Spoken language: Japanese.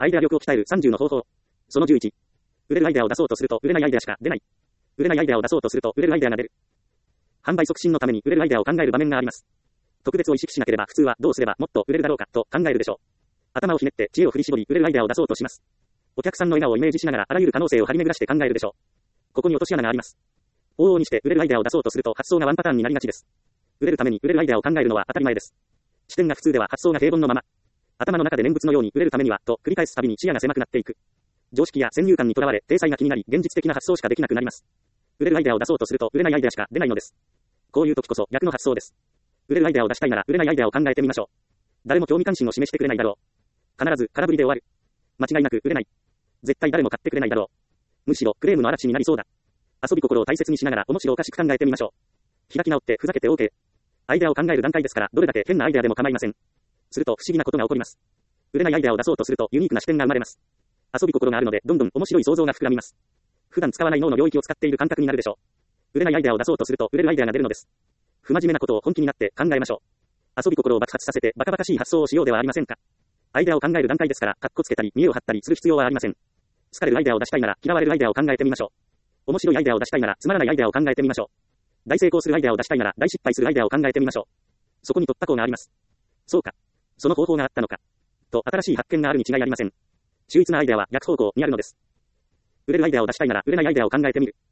アイデア力を鍛える30の方法。その11。売れるアイデアを出そうとすると売れないアイデアしか出ない。売れないアイデアを出そうとすると売れるアイデアが出る。販売促進のために売れるアイデアを考える場面があります。特別を意識しなければ普通はどうすればもっと売れるだろうかと考えるでしょう。頭をひねって知恵を振り絞り売れるアイデアを出そうとします。お客さんの笑顔をイメージしながらあらゆる可能性を張り巡らして考えるでしょう。ここに落とし穴があります。往々にして売れるアイデアを出そうとすると発想がワンパターンになりがちです。売れるために売れるアイデアを考えるのは当たり前です。視点が普通では発想が平凡のまま。頭の中で念仏のように売れるためにはと繰り返すたびに視野が狭くなっていく。常識や先入観にとらわれ体裁が気になり現実的な発想しかできなくなります。売れるアイデアを出そうとすると売れないアイデアしか出ないのです。こういう時こそ逆の発想です。売れるアイデアを出したいなら売れないアイデアを考えてみましょう。誰も興味関心を示してくれないだろう。必ず空振りで終わる。間違いなく売れない。絶対誰も買ってくれないだろう。むしろクレームの嵐になりそうだ。遊び心を大切にしながら面白おかしく考えてみましょう。開き直ってふざけて OK。アイデアを考える段階ですからどれだけ変なアイデアでも構いません。すると不思議なことが起こります。売れないアイデアを出そうとするとユニークな視点が生まれます。遊び心があるのでどんどん面白い想像が膨らみます。普段使わない脳の領域を使っている感覚になるでしょう。売れないアイデアを出そうとすると売れるアイデアが出るのです。不真面目なことを本気になって考えましょう。遊び心を爆発させてバカバカしい発想をしようではありませんか。アイデアを考える段階ですからカッコつけたり見栄を張ったりする必要はありません。好かれるアイデアを出したいなら嫌われるアイデアを考えてみましょう。面白いアイデアを出したいならつまらないアイデアを考えてみましょう。大成功するアイデアを出したいなら大失敗するアイデアを考えてみましょう。そこに突破口があります。そうか。その方法があったのか。と新しい発見があるに違いありません。秀逸なアイデアは逆方向にあるのです。売れるアイデアを出したいなら売れないアイデアを考えてみる。